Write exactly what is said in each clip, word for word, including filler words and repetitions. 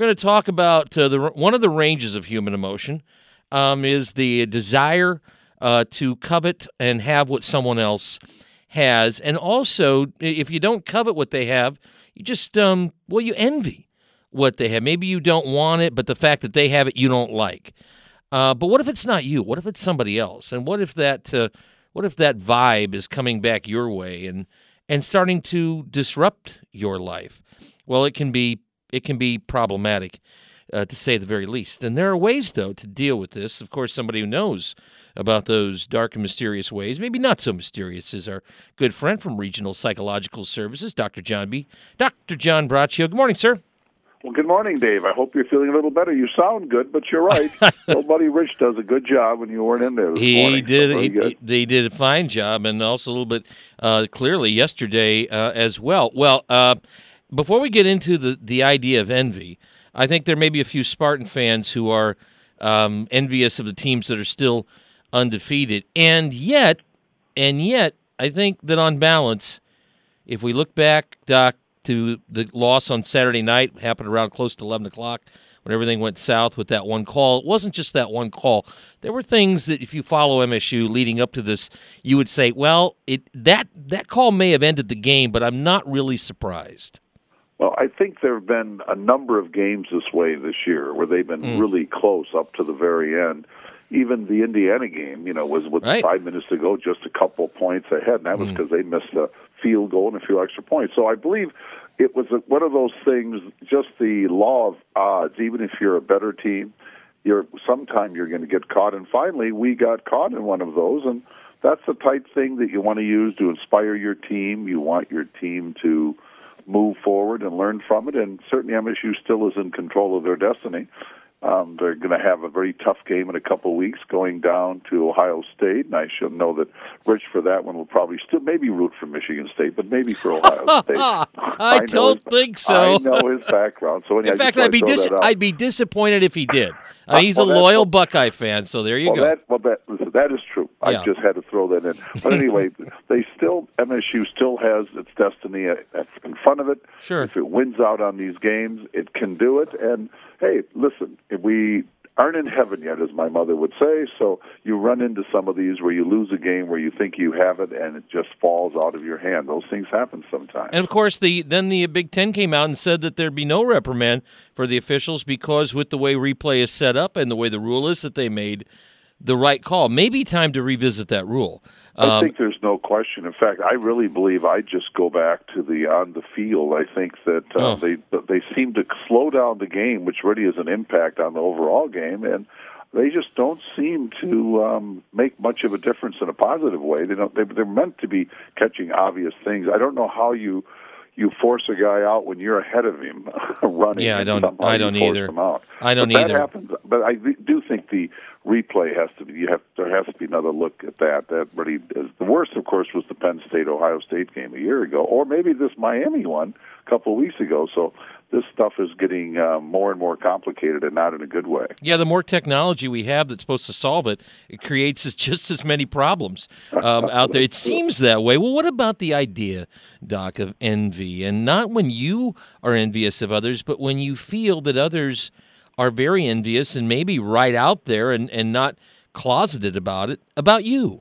We're going to talk about uh, the one of the ranges of human emotion um, is the desire uh, to covet and have what someone else has. And also, if you don't covet what they have, you just, um, well, you envy what they have. Maybe you don't want it, but the fact that they have it, you don't like. Uh, but what if it's not you? What if it's somebody else? And what if that uh, what if that vibe is coming back your way and and starting to disrupt your life? Well, it can be it can be problematic, uh, to say the very least. And there are ways, though, to deal with this. Of course, somebody who knows about those dark and mysterious ways, maybe not so mysterious, is our good friend from Regional Psychological Services, Doctor John B. Doctor John Braccio. Good morning, sir. Well, good morning, Dave. I hope you're feeling a little better. You sound good, but you're right. Old buddy Rich does a good job when you weren't in there this he morning. Did, so he did. He did a fine job, and also a little bit uh, clearly yesterday uh, as well. Well, uh, before we get into the, the idea of envy, I think there may be a few Spartan fans who are um, envious of the teams that are still undefeated. And yet, and yet, I think that on balance, if we look back, Doc, to the loss on Saturday night, happened around close to eleven o'clock when everything went south with that one call. It wasn't just that one call. There were things that if you follow M S U leading up to this, you would say, well, it that, that call may have ended the game, but I'm not really surprised. Well, I think there have been a number of games this way this year where they've been mm. really close up to the very end. Even the Indiana game, you know, was with right. five minutes to go, just a couple points ahead, and that was because mm. they missed a field goal and a few extra points. So I believe it was one of those things, just the law of odds. Even if you're a better team, you're sometime you're going to get caught. And finally, we got caught in one of those, and that's the type thing that you want to use to inspire your team. You want your team to move forward and learn from it, and certainly M S U still is in control of their destiny. Um, they're going to have a very tough game in a couple of weeks going down to Ohio State, and I should know that Rich for that one will probably still maybe root for Michigan State, but maybe for Ohio State. I, I don't his, think so. I know his background. So in fact, I'd be dis- I'd be disappointed if he did. I mean, he's well, a loyal well, Buckeye fan, so there you well, go. That, well, that, listen, that is true. Yeah. I just had to throw that in. But anyway, they still M S U still has its destiny in front of it. Sure. If it wins out on these games, it can do it. And hey, listen, if we aren't in heaven yet, as my mother would say, so you run into some of these where you lose a game where you think you have it and it just falls out of your hand. Those things happen sometimes. And, of course, the then the Big Ten came out and said that there'd be no reprimand for the officials because with the way replay is set up and the way the rule is that they made the right call. Maybe time to revisit that rule. I Um, think there's no question. In fact, I really believe I just go back to the on the field. I think that uh, Oh. they they seem to slow down the game, which really has an impact on the overall game, and they just don't seem to um, make much of a difference in a positive way. They don't. They, they're meant to be catching obvious things. I don't know how you you force a guy out when you're ahead of him running. Yeah, I don't. Somehow I don't you force either. him out. I don't but either. That happens. But I do think the replay has to be. You have there has to be another look at that. That really is the worst. Of course, was the Penn State Ohio State game a year ago, or maybe this Miami one a couple of weeks ago. So this stuff is getting uh, more and more complicated, and not in a good way. Yeah, the more technology we have that's supposed to solve it, it creates just as many problems um, out there. It seems that way. Well, what about the idea, Doc, of envy? And not when you are envious of others, but when you feel that others are very envious and maybe right out there and, and not closeted about it, about you.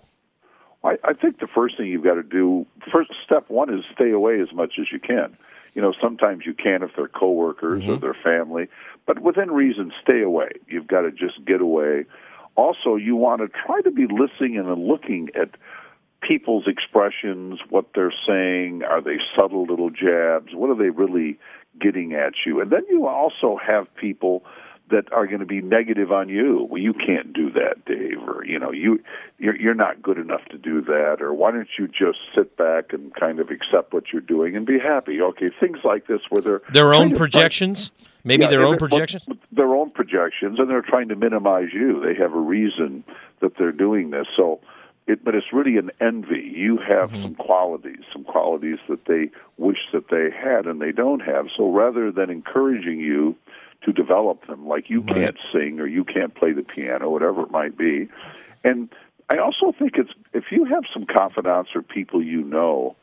I, I think the first thing you've got to do, first step one is stay away as much as you can. You know, sometimes you can if they're coworkers mm-hmm. or their family, but within reason, stay away. You've got to just get away. Also, you want to try to be listening and looking at people's expressions, what they're saying. Are they subtle little jabs? What are they really getting at you? And then you also have people that are going to be negative on you. Well, you can't do that, Dave, or you know, you you're, you're not good enough to do that, or why don't you just sit back and kind of accept what you're doing and be happy? Okay, things like this where they're their own projections, trying, maybe yeah, their own projections, their own projections, and they're trying to minimize you. They have a reason that they're doing this, so. It, but it's really an envy. You have mm-hmm. some qualities, some qualities that they wish that they had and they don't have. So rather than encouraging you to develop them, like you right. can't sing or you can't play the piano, whatever it might be. And I also think it's if you have some confidants or people you know,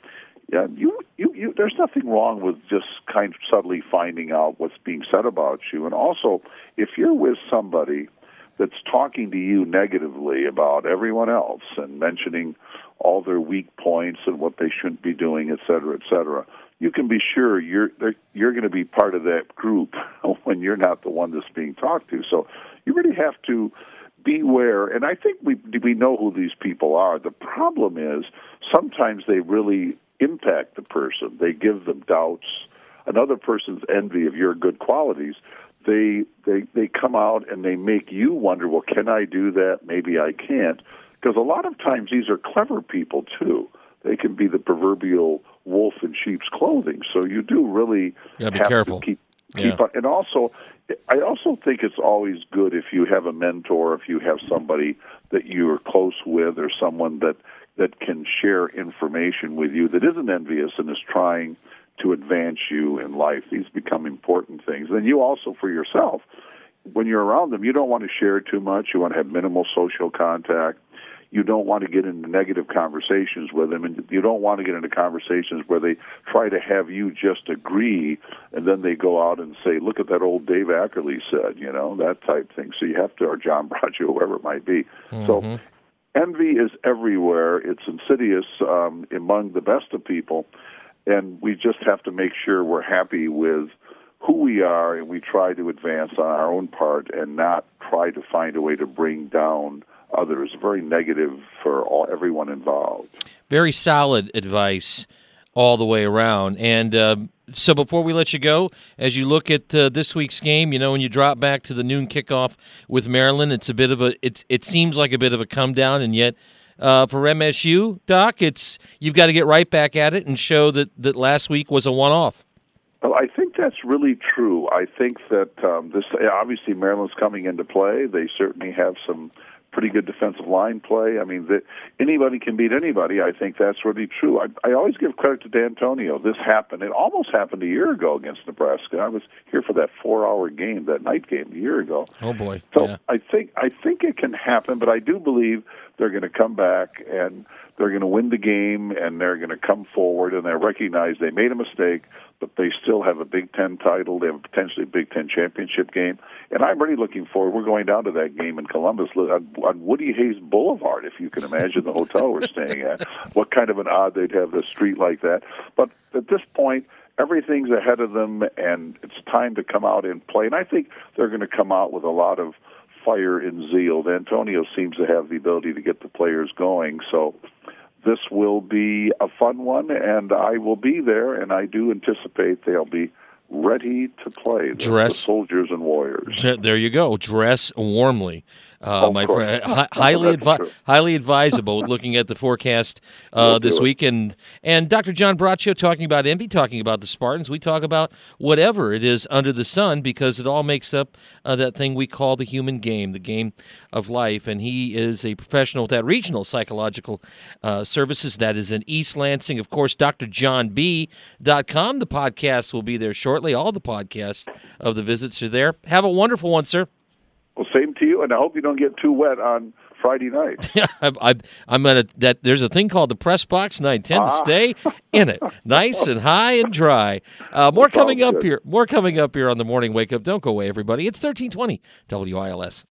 Yeah, you, you, you, there's nothing wrong with just kind of subtly finding out what's being said about you. And also, if you're with somebody that's talking to you negatively about everyone else and mentioning all their weak points and what they shouldn't be doing, et cetera, et cetera, you can be sure you're you're going to be part of that group when you're not the one that's being talked to. So you really have to beware. And I think we we know who these people are. The problem is sometimes they really impact the person. They give them doubts. Another person's envy of your good qualities. They they they come out and they make you wonder, well, can I do that? Maybe I can't. Because a lot of times these are clever people too. They can be the proverbial wolf in sheep's clothing. So you do really yeah, be have careful. to keep keep yeah. on. And also, I also think it's always good if you have a mentor, if you have somebody that you're close with, or someone that that can share information with you that isn't envious and is trying to advance you in life. These become important things. Then you also, for yourself, when you're around them, you don't want to share too much. You want to have minimal social contact. You don't want to get into negative conversations with them, and you don't want to get into conversations where they try to have you just agree, and then they go out and say, look at that old Dave Ackerley said, you know, that type thing. So you have to, or John Bradshaw, whoever it might be. Mm-hmm. So envy is everywhere. It's insidious um, among the best of people, and we just have to make sure we're happy with who we are, and we try to advance on our own part and not try to find a way to bring down others. Very negative for all everyone involved. Very solid advice all the way around. And uh, so before we let you go, as you look at uh, this week's game, you know, when you drop back to the noon kickoff with Maryland, it's a bit of a it's it seems like a bit of a come down, and yet uh, for M S U, Doc, it's you've got to get right back at it and show that, that last week was a one-off. Well, I think that's really true. I think that um, this obviously Maryland's coming into play. They certainly have some pretty good defensive line play. I mean, the, anybody can beat anybody. I think that's really true. I, I always give credit to D'Antonio. This happened. It almost happened a year ago against Nebraska. I was here for that four-hour game, that night game, a year ago. Oh boy! So yeah. I think I think it can happen, but I do believe they're going to come back and they're going to win the game, and they're going to come forward and they recognize they made a mistake, but they still have a Big Ten title. They have a potentially Big Ten championship game, and I'm really looking forward. We're going down to that game in Columbus on, on Woody Hayes Boulevard, if you can imagine the hotel we're staying at. What kind of an odd they'd have a street like that. But at this point, everything's ahead of them, and it's time to come out and play. And I think they're going to come out with a lot of fire and zeal. Antonio seems to have the ability to get the players going, so this will be a fun one, and I will be there, and I do anticipate they'll be ready to play. The, Dress. the soldiers and warriors. There you go. Dress warmly. Uh, oh, my friend, hi- highly advi- highly advisable looking at the forecast uh, we'll this week. And, and Doctor John Bradshaw talking about envy, talking about the Spartans. We talk about whatever it is under the sun, because it all makes up uh, that thing we call the human game, the game of life. And he is a professional with that regional psychological uh, services. That is in East Lansing. Of course, D R john b dot com. The podcast will be there shortly. All the podcasts of the visits are there. Have a wonderful one, sir. Well, same to you, and I hope you don't get too wet on Friday night. Yeah, I, I'm gonna. That there's a thing called the press box, and I intend to stay in it, nice and high and dry. Uh, more coming up good. here. More coming up here on the Morning Wake Up. Don't go away, everybody. It's thirteen twenty W I L S.